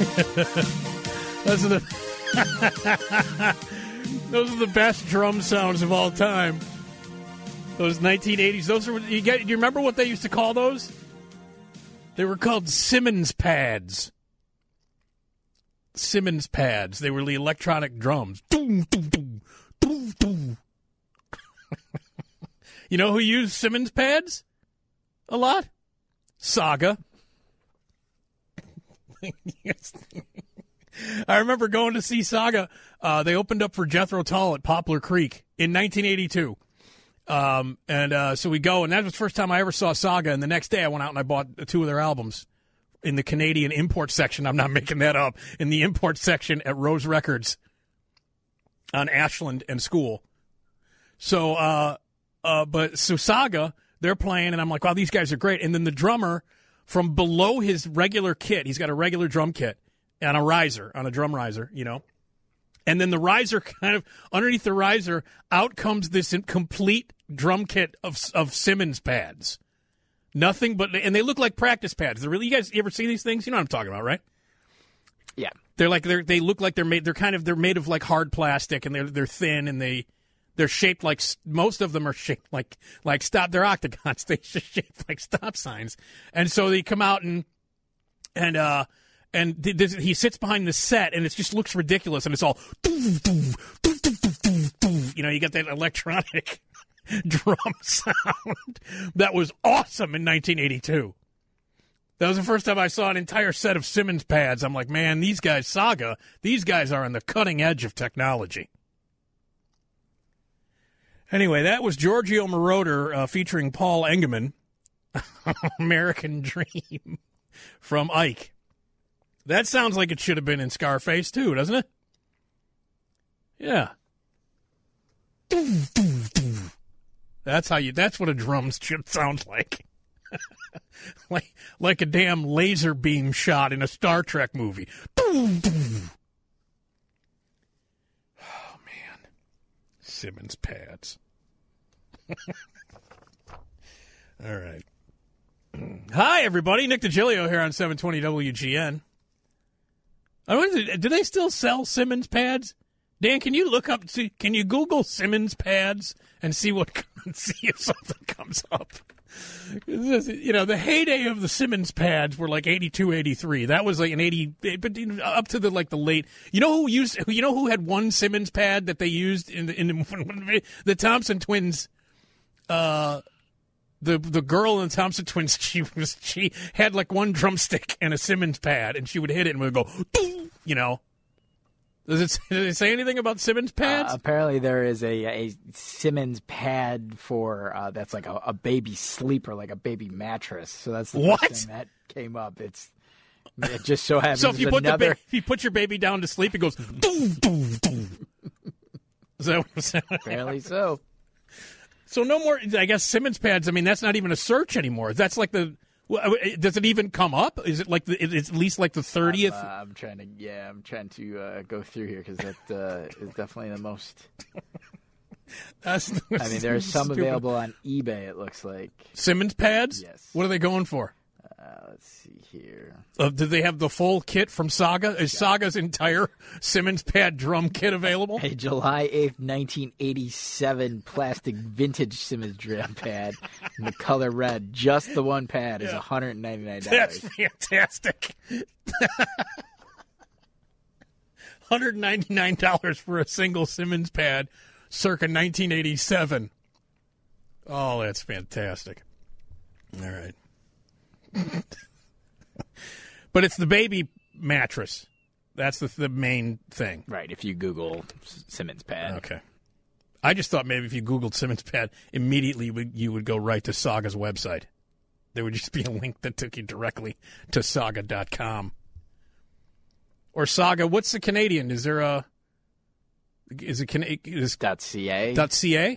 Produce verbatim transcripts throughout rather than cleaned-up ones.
Those are the those are the best drum sounds of all time. Those nineteen eighties. Those are you get. You remember what they used to call those? They were called Simmons pads. Simmons pads. They were the electronic drums. Doom, doom, doom, doom, doom. You know who used Simmons pads a lot? Saga. Yes. I remember going to see Saga. Uh, they opened up for Jethro Tull at Poplar Creek in nineteen eighty-two. Um, and uh, so we go, and that was the first time I ever saw Saga. And the next day I went out and I bought two of their albums in the Canadian import section. I'm not making that up. In the import section at Rose Records on Ashland and School. So, uh, uh, but so Saga, they're playing, and I'm like, wow, these guys are great. And then the drummer, from below his regular kit, he's got a regular drum kit and a riser, on a drum riser, you know. And then the riser kind of, underneath the riser, out comes this complete drum kit of of Simmons pads. Nothing but, and they look like practice pads. They're really, you guys ever see these things? You know what I'm talking about, right? Yeah. They're like, they're, they look like they're made, they're kind of, they're made of like hard plastic, and they're, they're thin, and they, they're shaped like, most of them are shaped like, like stop, they're octagons. They're shaped like stop signs. And so they come out and, and, uh, and th- th- he sits behind the set, and it just looks ridiculous, and it's all, doo, doo, doo, doo, doo, doo, doo. You know, you got that electronic drum sound that was awesome in nineteen eighty-two. That was the first time I saw an entire set of Simmons pads. I'm like, man, these guys, Saga, these guys are on the cutting edge of technology. Anyway, that was Giorgio Moroder uh, featuring Paul Engelman, American Dream, from Ike. That sounds like it should have been in Scarface, too, doesn't it? Yeah. That's how you, that's what a drum should sound like. like like a damn laser beam shot in a Star Trek movie. Oh, man. Simmons pads. All right. Hi, everybody. Nick DiGilio here on seven twenty W G N. I wonder, do they still sell Simmons pads? Dan, can you look up, see, can you Google Simmons pads and see what, see if something comes up? You know, the heyday of the Simmons pads were like eighty-two, eighty-three. That was like an eighty, but up to the like the late. You know who used? You know who had one Simmons pad that they used in the, in the, the Thompson twins? Uh, the the girl in the Thompson twins. She was she had like one drumstick and a Simmons pad, and she would hit it and would go, you know. Does it, does it say anything about Simmons pads? Uh, apparently, there is a, a Simmons pad for uh, that's like a, a baby sleeper, like a baby mattress. So that's the what? first thing that came up. It's it just so happens. So if you put another... the ba- if you put your baby down to sleep, it goes. Boom, boom, boom. Is that what I'm saying? Apparently so. So no more. I guess Simmons pads. I mean, that's not even a search anymore. That's like the. Does it even come up? Is it like the, it's at least like the thirtieth? I'm, uh, I'm trying to, yeah, I'm trying to uh, go through here because that uh, is definitely the most. That's, I mean, there's some stupid. Available on eBay. It looks like Simmons pads. Yes. What are they going for? Uh, let's see here. Uh, do they have the full kit from Saga? Is Saga's entire Simmons pad drum kit available? A July eighth, nineteen eighty-seven plastic vintage Simmons drum pad in the color red. Just the one pad is yeah. one hundred ninety-nine dollars. That's fantastic. one hundred ninety-nine dollars for a single Simmons pad circa nineteen eighty-seven. Oh, that's fantastic. All right. But it's the baby mattress. That's the the main thing. Right, if you Google Simmons pad. Okay. I just thought maybe if you Googled Simmons pad, immediately you would, you would go right to Saga's website. There would just be a link that took you directly to saga dot com. Or Saga, what's the Canadian? Is there a... Is it... Is, .ca. .ca?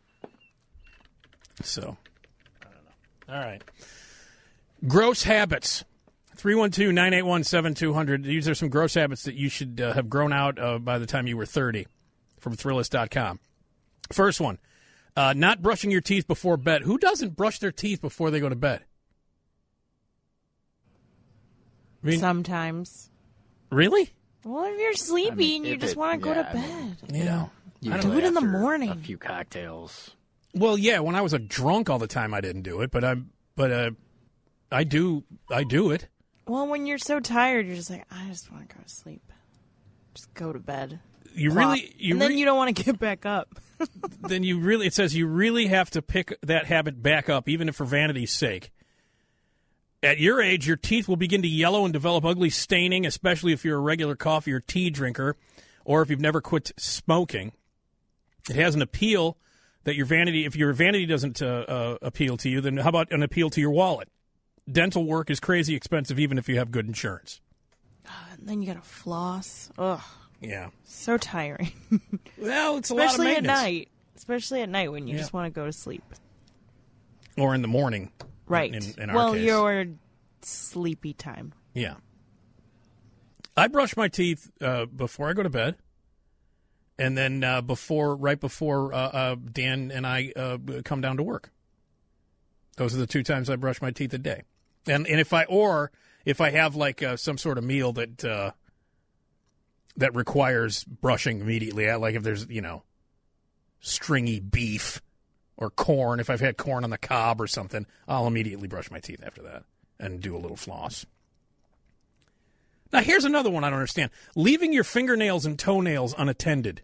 So, I don't know. All right. Gross habits. three one two, nine eight one, seven two zero zero. These are some gross habits that you should uh, have grown out uh, by the time you were thirty from Thrillist dot com. First one, uh, not brushing your teeth before bed. Who doesn't brush their teeth before they go to bed? I mean, sometimes. Really? Well, if you're sleepy I mean, and you if just it- want to go yeah, to I mean, bed. Yeah. You I don't do know. it in the after morning. A few cocktails. Well, yeah. When I was a drunk all the time, I didn't do it, but I'm, but uh, I do, I do it. Well, when you're so tired, you're just like, I just want to go to sleep. Just go to bed. You Plop. really, you and then re- you don't want to get back up. then you really. It says you really have to pick that habit back up, even if for vanity's sake. At your age, your teeth will begin to yellow and develop ugly staining, especially if you're a regular coffee or tea drinker, or if you've never quit smoking. It has an appeal that your vanity, if your vanity doesn't uh, uh, appeal to you, then how about an appeal to your wallet? Dental work is crazy expensive, even if you have good insurance. And then you got to floss. Ugh. Yeah. So tiring. Well, it's a lot of Especially at maintenance. night. Especially at night when you Yeah. just want to go to sleep. Or in the morning. Right. In, in our well, case. your sleepy time. Yeah. I brush my teeth uh, before I go to bed, and then uh, before, right before uh, uh, Dan and I uh, come down to work. Those are the two times I brush my teeth a day, and and if I or if I have like uh, some sort of meal that uh, that requires brushing immediately, I, like if there's you know stringy beef or corn, if I've had corn on the cob or something, I'll immediately brush my teeth after that and do a little floss. Now, here's another one I don't understand. Leaving your fingernails and toenails unattended.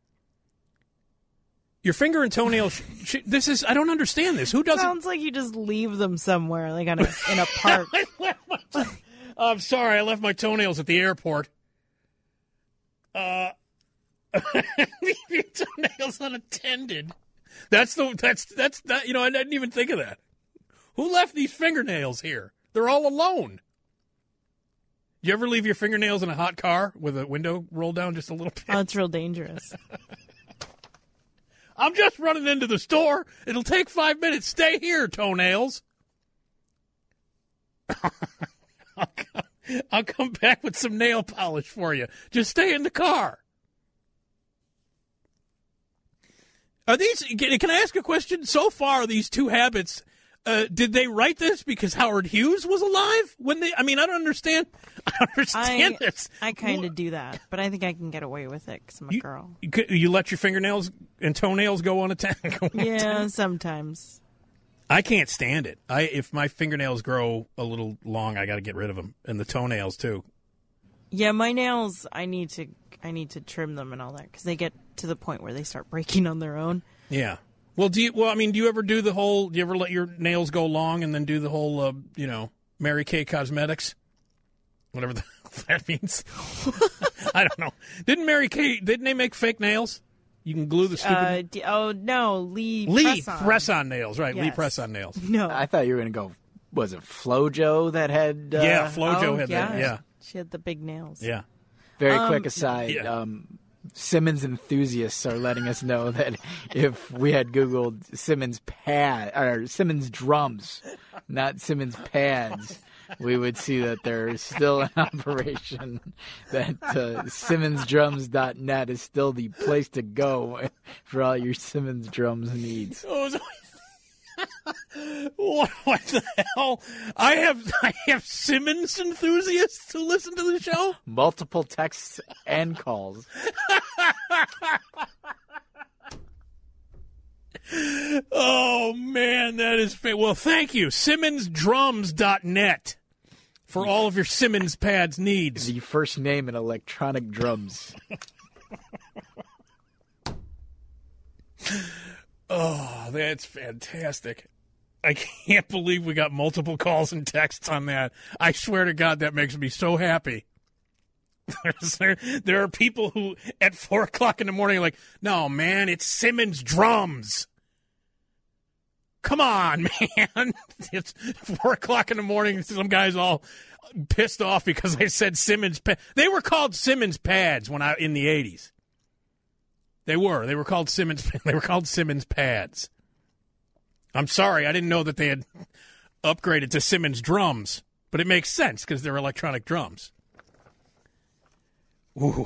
Your finger and toenails, sh- sh- this is, I don't understand this. Who doesn't? Sounds like you just leave them somewhere, like on a, in a park. I left my to- I'm sorry, I left my toenails at the airport. Uh, leave your toenails unattended. That's the, that's, that's, that, you know, I didn't even think of that. Who left these fingernails here? They're all alone. You ever leave your fingernails in a hot car with a window rolled down just a little bit? Oh, it's real dangerous. I'm just running into the store. It'll take five minutes. Stay here, toenails. I'll, come, I'll come back with some nail polish for you. Just stay in the car. Are these? Can, can I ask a question? So far, these two habits. Uh, did they write this because Howard Hughes was alive when they? I mean, I don't understand. I don't understand I, this. I kind of do that, but I think I can get away with it because I'm a You- girl. You, could- you let your fingernails and toenails go on a tank. Yeah, sometimes. I can't stand it. I if my fingernails grow a little long, I got to get rid of them, and the toenails too. Yeah, my nails. I need to. I need to trim them and all that because they get to the point where they start breaking on their own. Yeah. Well, do you? Well, I mean, do you ever do the whole? Do you ever let your nails go long and then do the whole? Uh, you know, Mary Kay Cosmetics, whatever the, that means. I don't know. Didn't Mary Kay? Didn't they make fake nails? You can glue the stupid. Uh, d- oh no, Lee. Lee Press-On. press on nails, right? Lee Yes. press on nails. No. I thought you were going to go, was it Flojo that had... Uh, yeah, Flojo oh, had yeah. that. Yeah, She had the big nails. yeah. Very Um, quick aside, yeah. um, Simmons enthusiasts are letting us know that if we had Googled Simmons pad or Simmons drums, not Simmons pads, we would see that they're still in operation. That uh, Simmons Drums dot net is still the place to go for all your Simmons drums needs. Oh, so- what, what the hell? I have I have Simmons enthusiasts who listen to the show. Multiple texts and calls. Oh man, that is fa- well. Thank you, Simmons Drums dot net, for all of your Simmons pads needs. The first name in electronic drums. Oh, that's fantastic. I can't believe we got multiple calls and texts on that. I swear to God, that makes me so happy. there, there are people who, at four o'clock in the morning, are like, no, man, it's Simmons Drums. Come on, man. It's four o'clock in the morning. Some guy's all pissed off because I said Simmons. Pa- they were called Simmons pads when I in the eighties. They were. They were called Simmons. They were called Simmons pads. I'm sorry, I didn't know that they had upgraded to Simmons drums, but it makes sense because they're electronic drums. Ooh.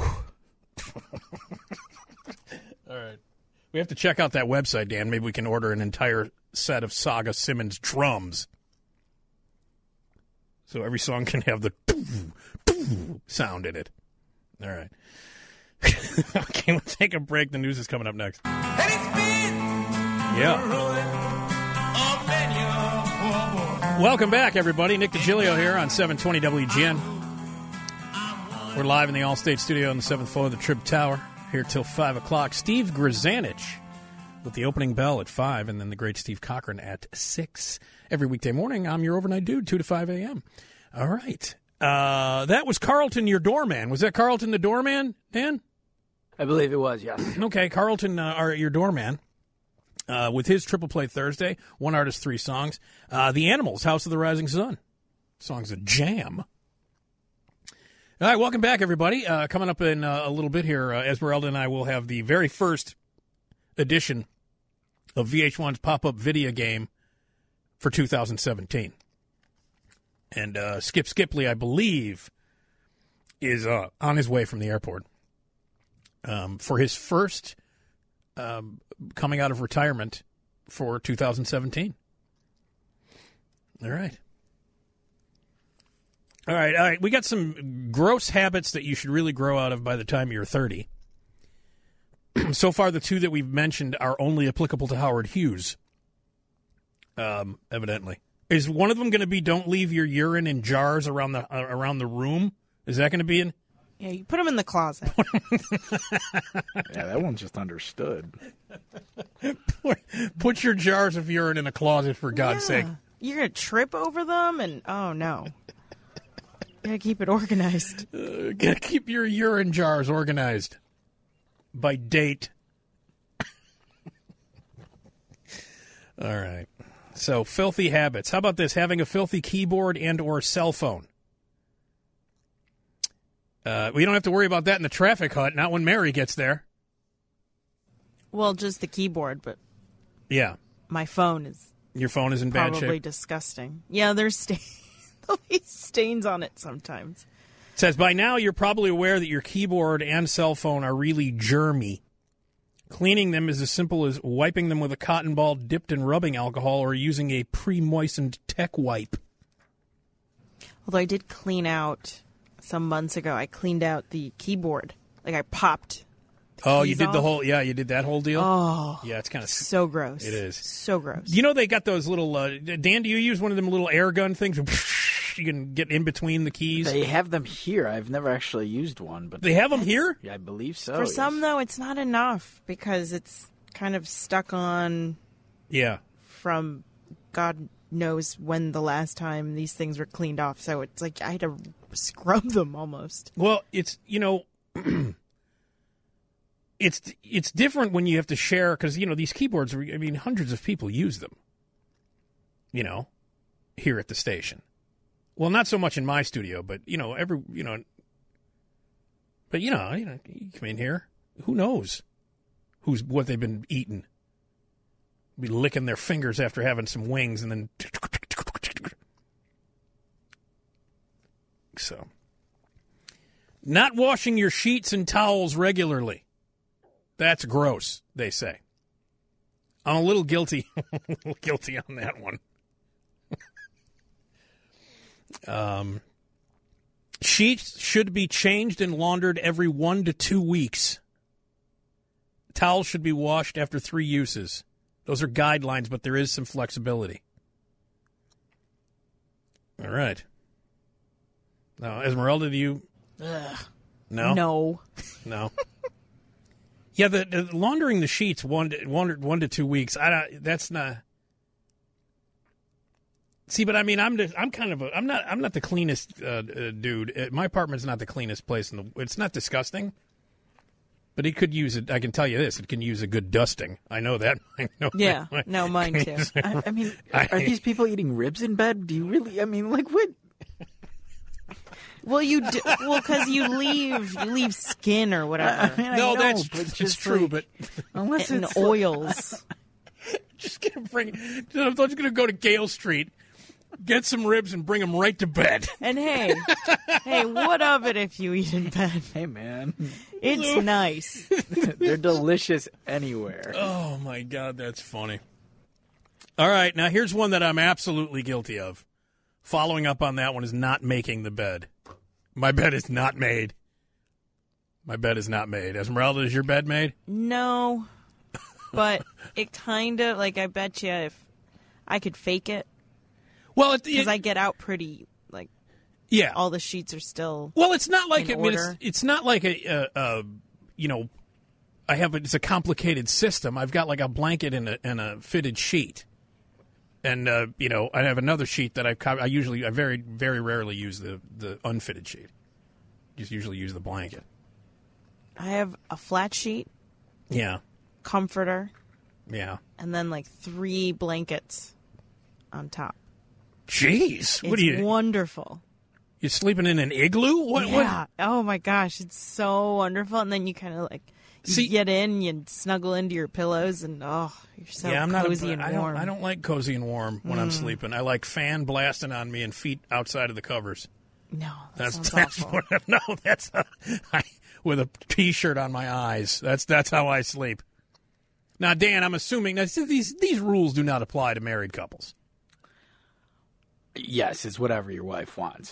All right. We have to check out that website, Dan. Maybe we can order an entire set of Saga Simmons drums. So every song can have the sound in it. All right. Okay, we'll take a break. The news is coming up next. Yeah. Welcome back, everybody. Nick DiGilio here on seven twenty W G N. We're live in the Allstate studio on the seventh floor of the Trib Tower, here till five o'clock. Steve Grzanich with the opening bell at five, and then the great Steve Cochran at six. Every weekday morning, I'm your overnight dude, two to five a.m. All right. Uh, that was Carlton, your doorman. Was that Carlton the doorman, Dan? I believe it was, yes. Okay, Carlton, uh, our, your doorman. Uh, with his Triple Play Thursday, one artist, three songs. Uh, the Animals, House of the Rising Sun. Song's a jam. All right, welcome back, everybody. Uh, coming up in uh, a little bit here, uh, Esmeralda and I will have the very first edition of V H one's pop-up video game for two thousand seventeen. And uh, Skip Skipley, I believe, is uh, on his way from the airport um, for his first um, coming out of retirement for two thousand seventeen. All right. All right, all right. We got some gross habits that you should really grow out of by the time you're thirty. So far, the two that we've mentioned are only applicable to Howard Hughes, um, evidently. Is one of them going to be don't leave your urine in jars around the uh, around the room? Is that going to be in? Yeah, you put them in the closet. Yeah, that one's just understood. put, put your jars of urine in a closet, for God's Yeah. sake. You're going to trip over them, and oh, no. You got to keep it organized. Uh, gotta keep your urine jars organized by date. All right. So, filthy habits. How about this? Having a filthy keyboard and or cell phone. Uh, we don't have to worry about that in the traffic hut, not when Mary gets there. Well, just the keyboard, but Yeah. my phone is Your phone is in bad probably shape. disgusting. Yeah, there's stains. There'll be stains on it sometimes. It says, by now you're probably aware that your keyboard and cell phone are really germy. Cleaning them is as simple as wiping them with a cotton ball dipped in rubbing alcohol or using a pre-moistened tech wipe. Although I did clean out some months ago, I cleaned out the keyboard. Like I popped. the Oh, you keys did the off. whole, yeah, you did that whole deal? Oh, Yeah, it's kind of, so gross. It is. So gross. you know they got those little, uh, Dan, do you use one of them little air gun things? You can get in between the keys. They have them here. I've never actually used one, but They have them here? yeah, I believe so. For yes. some, though, it's not enough because it's kind of stuck on Yeah. from God knows when the last time these things were cleaned off. So it's like I had to scrub them almost. Well, it's, you know, it's it's different when you have to share, because, you know, these keyboards, are, I mean, hundreds of people use them, you know, here at the station. Well, not so much in my studio, but, you know, every, you know, but, you know, you know, you come in here, who knows who's what they've been eating. Be licking their fingers after having some wings and then. So. Not washing your sheets and towels regularly. That's gross, they say. I'm a little guilty, a little guilty on that one. um, sheets should be changed and laundered every one to two weeks. Towels should be washed after three uses. Those are guidelines, but there is some flexibility. All right. Now, Esmeralda, do you? Ugh. No. No. No. Yeah, the, the laundering the sheets one to, one, one to two weeks. I don't. That's not. See, but I mean, I'm the, I'm kind of a, I'm not I'm not the cleanest uh, uh, dude. Uh, my apartment's not the cleanest place in the. It's not disgusting, but it could use it. I can tell you this: it can use a good dusting. I know that. I know. Yeah. that. No, mine too. I, I mean, I- are these people eating ribs in bed? Do you really? I mean, like what? Well, you do, well because you leave you leave skin or whatever I mean, I No, know, that's but that's just true. like, But unless and it's oils. just gonna bring. I'm just gonna go to Gale Street, get some ribs, and bring them right to bed. And hey, hey, what of it if you eat in bed? Hey, man, It's nice. they're delicious anywhere. Oh my God, that's funny. All right, now here's one that I'm absolutely guilty of. Following up on that one is not making the bed. My bed is not made. My bed is not made. Esmeralda, is your bed made? No, but it kind of, like, I bet you if I could fake it, Well, it, because it, I get out pretty, like, yeah. all the sheets are still Well, it's not like in I mean, it's, order. it's not like a, a, a you know, I have a, it's a complicated system. I've got like a blanket and a, and a fitted sheet, and uh, you know, I have another sheet that I co- I usually I very very rarely use the the unfitted sheet. Just usually use the blanket. I have a flat sheet, Yeah, comforter, yeah. and then like three blankets on top. Jeez, what It's are you? wonderful. You sleeping in an igloo? What? Yeah. What? Oh my gosh, it's so wonderful. And then you kind of like you See- get in, you snuggle into your pillows, and oh, you're so yeah, I'm not. cozy a, and I warm. don't. I don't like cozy and warm when I'm sleeping. I like fan blasting on me and feet outside of the covers. No, that That's sounds that's awful. what, no. That's uh, I, with a t-shirt on my eyes. That's that's how I sleep. Now, Dan, I'm assuming that these these rules do not apply to married couples. Yes, it's whatever your wife wants.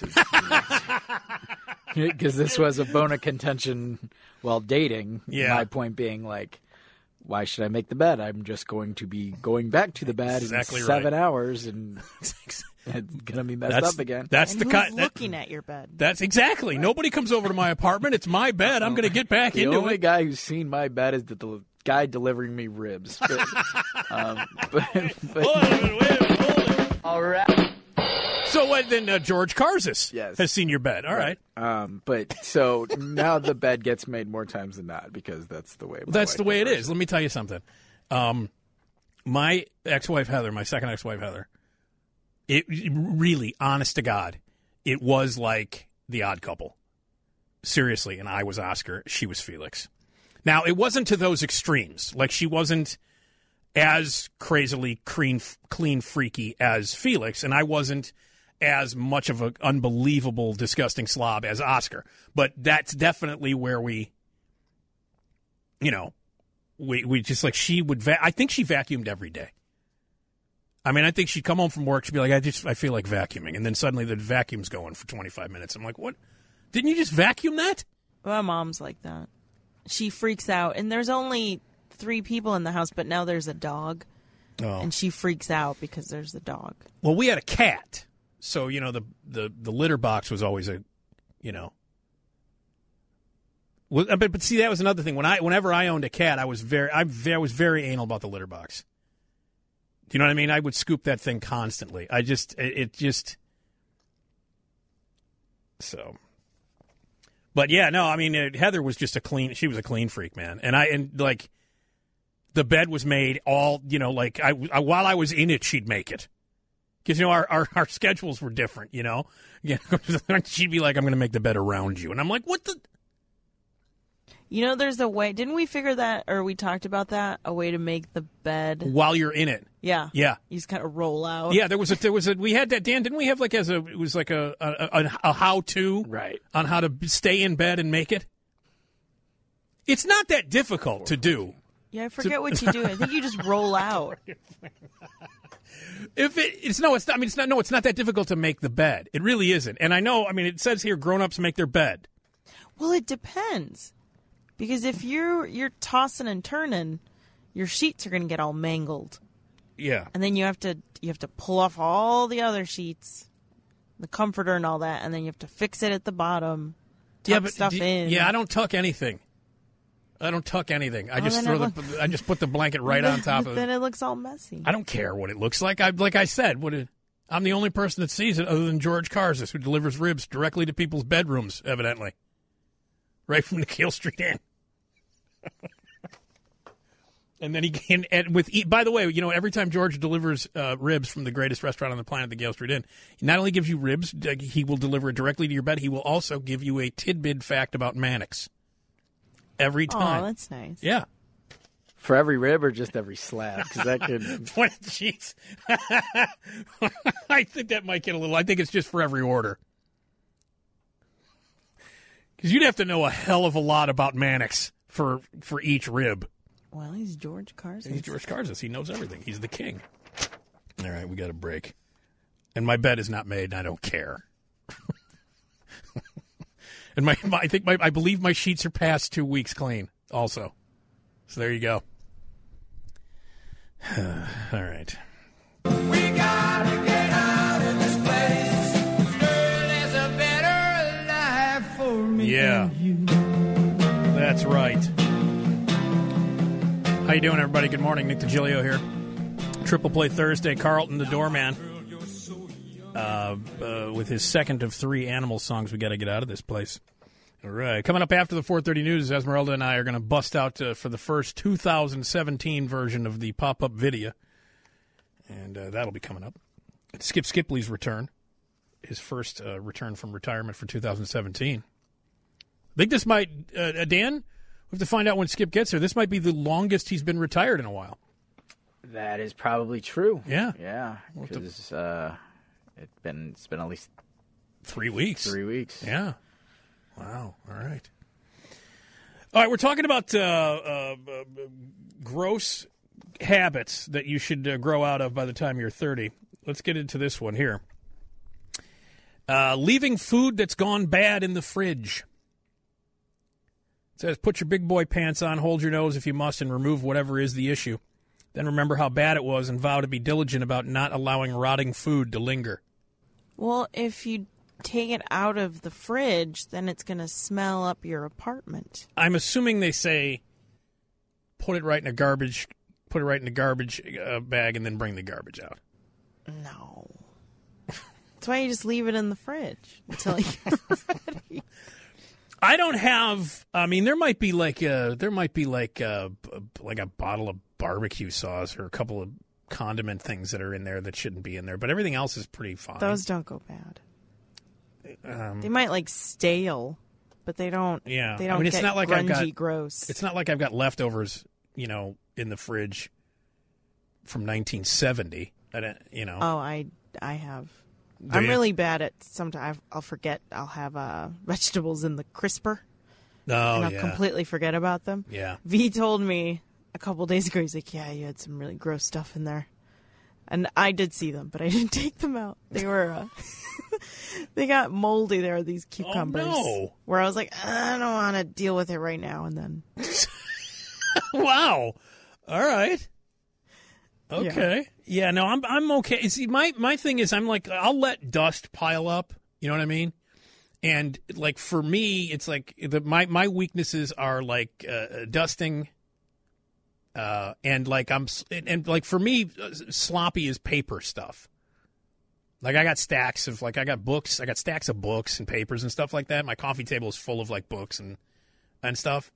Because this was a bone of contention while dating. Yeah. My point being, like, why should I make the bed? I'm just going to be going back to the bed Exactly in seven right. hours, and it's going to be messed That's up again. that's And the who's kind. That, looking at your bed? that's exactly. Nobody comes over to my apartment. It's my bed. I'm going to get back The into only it. guy who's seen my bed is the, the guy delivering me ribs. But, um, but, but Hold on a minute, wait a minute, hold it. all right. So uh, then uh, George Karzis Yes. has seen your bed. All right. Um, but so now the bed gets made more times than not because that's the way. My That's wife the way it prefers is. Let me tell you something. Um, my ex-wife Heather, my second ex-wife Heather, it really, honest to God, it was like The Odd Couple. Seriously, and I was Oscar, she was Felix. Now, it wasn't to those extremes. Like, she wasn't as crazily clean, clean freaky as Felix, and I wasn't as much of an unbelievable, disgusting slob as Oscar. But that's definitely where we, you know, we we just like she would. Va- I think she vacuumed every day. I mean, I think she'd come home from work. She'd be like, "I just I feel like vacuuming," and then suddenly the vacuum's going for twenty-five minutes. I'm like, "What? Didn't you just vacuum that?" My mom's like that. She freaks out, and there's only three people in the house, but now there's a dog, Oh. and she freaks out because there's a dog. Well, we had a cat, so you know the the the litter box was always a, you know. Well, but but see, that was another thing. When I whenever I owned a cat, I was very I, ve- I was very anal about the litter box. Do you know what I mean? I would scoop that thing constantly. I just it, it just so. But yeah, no, I mean uh, Heather was just a clean. She was a clean freak, man, and I and like the bed was made all you know like I, I while I was in it, she'd make it. Because, you know, our, our, our schedules were different, you know? Yeah, she'd be like, I'm going to make the bed around you. And I'm like, what the? You know, there's a way. Didn't we figure that, or we talked about that? A way to make the bed. While you're in it. Yeah. Yeah. You just kind of roll out. Yeah, there was a, there was a, we had that, Dan, didn't we have like as a, it was like a, a, a, a how-to Right. on how to stay in bed and make it? It's not that difficult to do. Yeah, I forget what you do. I think you just roll out. If it, it's no, it's not, I mean, it's not, no, it's not that difficult to make the bed. It really isn't. And I know, I mean, it says here grown-ups make their bed. Well, it depends. Because if you're you're tossing and turning, your sheets are going to get all mangled. Yeah. And then you have to you have to pull off all the other sheets, the comforter and all that, and then you have to fix it at the bottom, tuck Yeah, but stuff do- in. yeah, I don't tuck anything. I don't tuck anything. I Oh, just then throw it the, look- I just put the blanket right on top of Then it. it looks all messy. I don't care what it looks like. I like I said, what it, I'm the only person that sees it other than George Karzis, who delivers ribs directly to people's bedrooms, evidently. Right from the Gale Street Inn. And then he can, and with, by the way, you know, every time George delivers uh, ribs from the greatest restaurant on the planet, the Gale Street Inn, he not only gives you ribs, uh, he will deliver it directly to your bed. He will also give you a tidbit fact about Mannix. Every time. Oh, that's nice. Yeah. For every rib or just every slab? Because that could. What? Jeez. I think that might get a little. I think it's just for every order. Because you'd have to know a hell of a lot about Mannix for for each rib. Well, he's George Carson. He's George Karzis. He knows everything. He's the king. All right, we got a break. And my bed is not made, and I don't care. And my, my I think my I believe my sheets are past two weeks clean. Also, so there you go. All right. We gotta get out of this place. There's a better life for me. Yeah, that's right. How you doing, everybody? Good morning. Nick DiGilio here. Triple Play Thursday. Carlton, the doorman, uh, uh, with his second of three animal songs. We got to get out of this place. All right. Coming up after the four thirty news, Esmeralda and I are going to bust out uh, for the first two thousand seventeen version of the pop-up video. And uh, that'll be coming up. It's Skip Skipley's return. His first uh, return from retirement for two thousand seventeen. I think this might, uh, Dan, we have to find out when Skip gets here. This might be the longest he's been retired in a while. That is probably true. Yeah. Yeah, because uh, it's been, it's been at least Three weeks. three weeks. Yeah. Wow. All right. All right, we're talking about uh, uh, uh, gross habits that you should uh, grow out of by the time you're thirty. Let's get into this one here. Uh, leaving food that's gone bad in the fridge. It says, put your big boy pants on, hold your nose if you must, and remove whatever is the issue. Then remember how bad it was and vow to be diligent about not allowing rotting food to linger. Well, if you take it out of the fridge, then it's going to smell up your apartment. I'm assuming they say put it right in a garbage, put it right in a garbage uh, bag, and then bring the garbage out. No. That's why you just leave it in the fridge until you're ready. I don't have. I mean, there might be like a, there might be like a, like a bottle of barbecue sauce or a couple of condiment things that are in there that shouldn't be in there, but everything else is pretty fine. Those don't go bad. Um, They might like stale, but they don't. Yeah. They don't I mean, it's get not like grungy, I've got- gross. It's not like I've got leftovers, you know, in the fridge from nineteen seventy. I don't, you know. Oh, I I have. Do I'm you? really bad at sometimes I'll forget I'll have uh, vegetables in the crisper Oh, and I'll yeah. completely forget about them. Yeah. V told me a couple days ago, he's like, yeah, you had some really gross stuff in there. And I did see them, but I didn't take them out. They were, uh, they got moldy. There are these cucumbers. Oh, no. Where I was like, I don't want to deal with it right now. And then. Wow. All right. Okay. Yeah. no, I'm I'm okay. See, my my thing is, I'm like, I'll let dust pile up. You know what I mean? And like for me, it's like the my my weaknesses are like uh, dusting. Uh, and like I'm and, and like for me, uh, sloppy is paper stuff. Like I got stacks of like I got books, I got stacks of books and papers and stuff like that. My coffee table is full of like books and and stuff.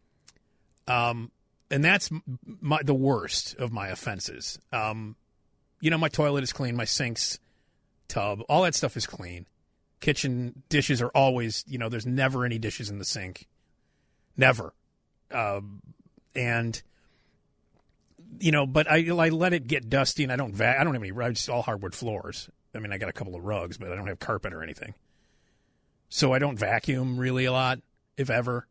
Um. And that's my, the worst of my offenses. Um, you know, my toilet is clean, my sink's tub, all that stuff is clean. Kitchen dishes are always, you know, there's never any dishes in the sink. Never. Um, and, you know, but I, I let it get dusty and I don't, va- I don't have any, I just all hardwood floors. I mean, I got a couple of rugs, but I don't have carpet or anything. So I don't vacuum really a lot, if ever.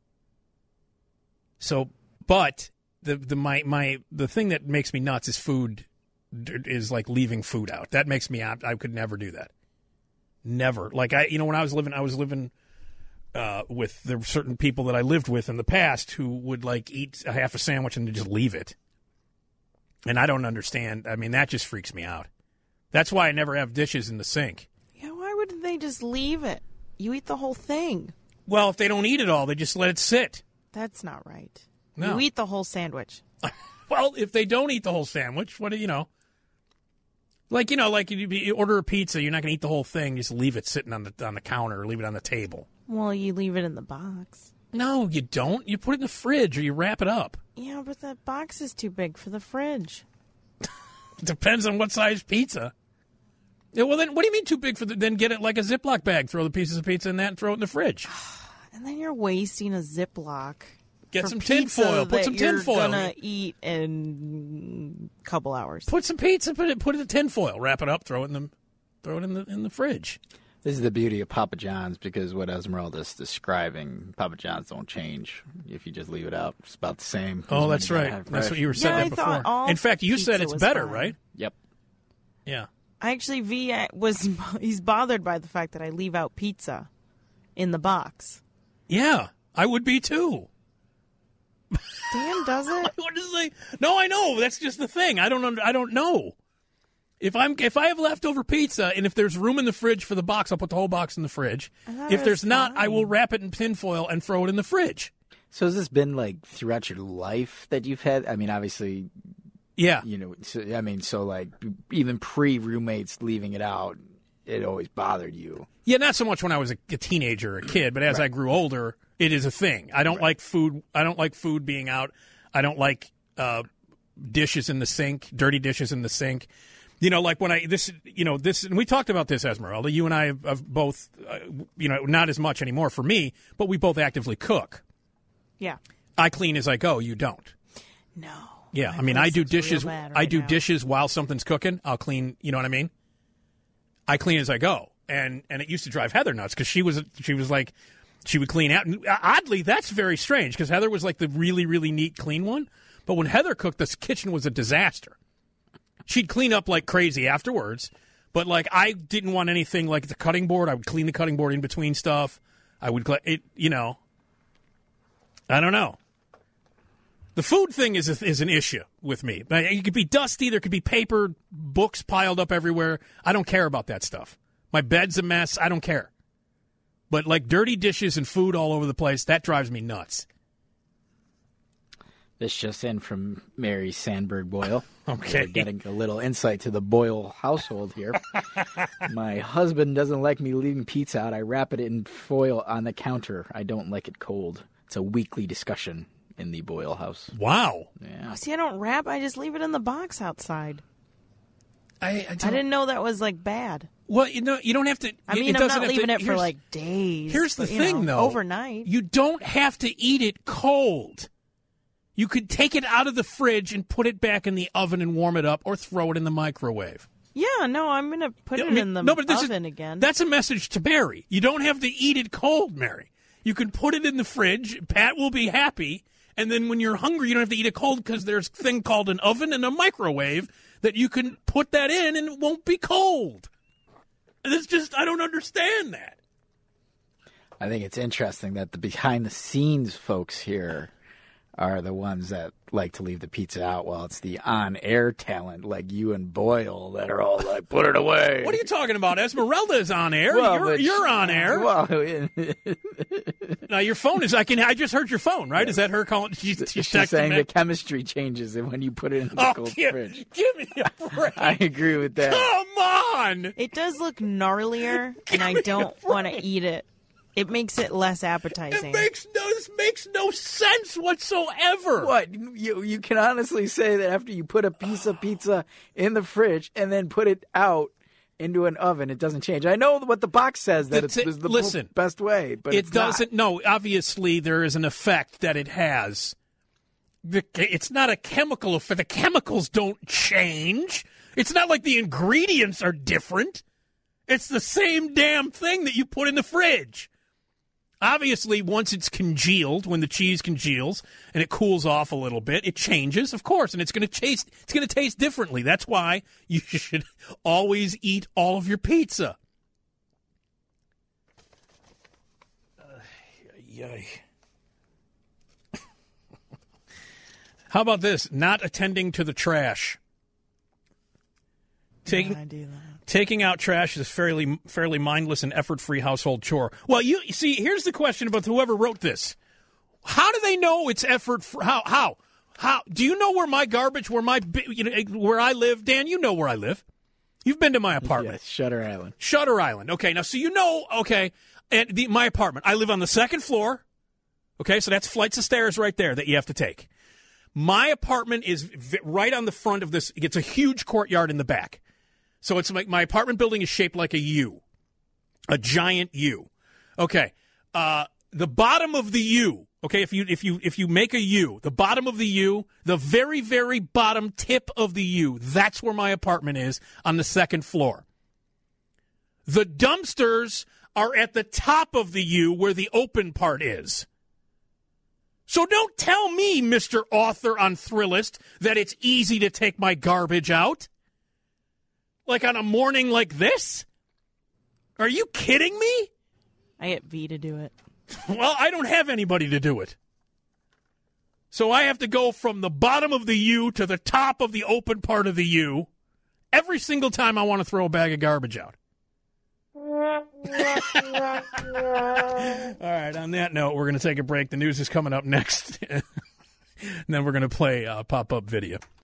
So, but... The the my my the thing that makes me nuts is food is like leaving food out. That makes me out. I could never do that. Never. Like I you know when I was living I was living uh, with the certain people that I lived with in the past who would like eat a half a sandwich and just leave it. And I don't understand. I mean that just freaks me out. That's why I never have dishes in the sink. Yeah, why wouldn't they just leave it? You eat the whole thing. Well, if they don't eat it all, they just let it sit. That's not right. No. You eat the whole sandwich. Well, if they don't eat the whole sandwich, what do you know? Like, you know, like you, you order a pizza, you're not going to eat the whole thing. Just leave it sitting on the on the counter or leave it on the table. Well, you leave it in the box. No, you don't. You put it in the fridge or you wrap it up. Yeah, but that box is too big for the fridge. It depends on what size pizza. Yeah, well, then what do you mean too big for the... Then get it like a Ziploc bag. Throw the pieces of pizza in that and throw it in the fridge. And then you're wasting a Ziploc. Get for some pizza tinfoil. Put that some you're tinfoil. gonna eat in a couple hours. Put some pizza. Put it. Put it in tinfoil. Wrap it up. Throw it in the. Throw it in the in the fridge. This is the beauty of Papa John's because what Esmeralda's describing, Papa John's don't change if you just leave it out. It's about the same. Oh, as that's when you right. have That's fresh. what you were saying Yeah, I that thought before. all In fact, you said pizza it's was better, fine. right? Yep. Yeah. I actually V was he's bothered by the fact that I leave out pizza in the box. Yeah, I would be too. Dan does it. What does they? No, I know. That's just the thing. I don't. under- I don't know. If I'm if I have leftover pizza and if there's room in the fridge for the box, I'll put the whole box in the fridge. thought If it there's was not, I will fine. wrap it in tinfoil and throw it in the fridge. So has this been like throughout your life that you've had? I mean, obviously, Yeah. you know. So, I mean, so like even pre roommates leaving it out, it always bothered you. Yeah, not so much when I was a, a teenager or a kid, but as I grew older, it is a thing. I don't like food. I don't like food being out. I don't like uh, dishes in the sink, dirty dishes in the sink. You know, like when I this, you know, this, and we talked about this, Esmeralda. You and I have, have both, uh, you know, not as much anymore for me, but we both actively cook. Yeah. I clean as I go. You don't. No. Yeah, My I mean, I place do looks real dishes. bad I right do now. dishes while something's cooking. I'll clean. You know what I mean? I clean as I go, and and it used to drive Heather nuts because she was she was like she would clean out. And oddly, that's very strange because Heather was like the really really neat clean one, but when Heather cooked, this kitchen was a disaster. She'd clean up like crazy afterwards, but like I didn't want anything like the cutting board. I would clean the cutting board in between stuff. I would cle- it. You know, I don't know. The food thing is a, is an issue with me. It could be dusty. There could be paper, books piled up everywhere. I don't care about that stuff. My bed's a mess. I don't care. But like dirty dishes and food all over the place, that drives me nuts. This just in from Mary Sandberg Boyle. Okay. We're getting a little insight to the Boyle household here. My husband doesn't like me leaving pizza out. I wrap it in foil on the counter. I don't like it cold. It's a weekly discussion in the Boyle house. Wow. Yeah. See, I don't wrap. I just leave it in the box outside. I, I, I didn't know that was like bad. Well, you know, you don't have to. I it mean, I'm doesn't not have leaving to, it for here's- like days. Here's the but, you thing, know, though. overnight. You don't have to eat it cold. You could take it out of the fridge and put it back in the oven and warm it up, or throw it in the microwave. Yeah, no, I'm gonna put I it mean, in the no, but this oven is, again. That's a message to Mary. You don't have to eat it cold, Mary. You can put it in the fridge. Pat will be happy. And then when you're hungry, you don't have to eat it cold because there's a thing called an oven and a microwave that you can put that in and it won't be cold. And it's just, I don't understand that. I think it's interesting that the behind the scenes folks here are the ones that like to leave the pizza out, while it's the on air talent like you and Boyle that are all like, put it away. What are you talking about? Esmeralda is on air. Well, you're, but- you're on air. Well, Now your phone is. I can. I just heard your phone. Right? Is that her calling? She's, she's, she's texting saying me. the chemistry changes when you put it in the Oh, cold give, fridge. give me a break. I agree with that. Come on. It does look gnarlier, and I don't want to eat it. It makes it less appetizing. It makes no. This makes no sense whatsoever. What you you can honestly say that after you put a piece of pizza in the fridge and then put it out into an oven, it doesn't change. I know what the box says that That's it's, it. it's the Listen, best way, but it it's not. doesn't. No, obviously there is an effect that it has. The, it's not a chemical effect. The chemicals don't change. It's not like the ingredients are different. It's the same damn thing that you put in the fridge. Obviously, once it's congealed, when the cheese congeals and it cools off a little bit, it changes, of course, and it's going to taste. It's going to taste differently. That's why you should always eat all of your pizza. Uh, yay. How about this? Not attending to the trash. Taking I do that. Taking out trash is a fairly fairly mindless and effort-free household chore. Well, you see, here's the question about whoever wrote this. How do they know it's effort? For, how how how? Do you know where my garbage, where my bi- you know where I live, Dan? You know where I live. You've been to my apartment, Yes, Shutter Island. Shutter Island. Okay, now so you know. Okay, and the, my apartment. I live on the second floor. Okay, so that's flights of stairs right there that you have to take. My apartment is v- right on the front of this. It's a huge courtyard in the back. So it's like my apartment building is shaped like a U, a giant U. Okay, uh, the bottom of the U. Okay, if you if you if you make a U, the bottom of the U, the very very bottom tip of the U, that's where my apartment is on the second floor. The dumpsters are at the top of the U, where the open part is. So don't tell me, Mister Author on Thrillist, that it's easy to take my garbage out. Like on a morning like this? Are you kidding me? I get V to do it. Well, I don't have anybody to do it. So I have to go from the bottom of the U to the top of the open part of the U every single time I want to throw a bag of garbage out. All right, on that note, we're going to take a break. The news is coming up next. And then we're going to play uh, pop-up video.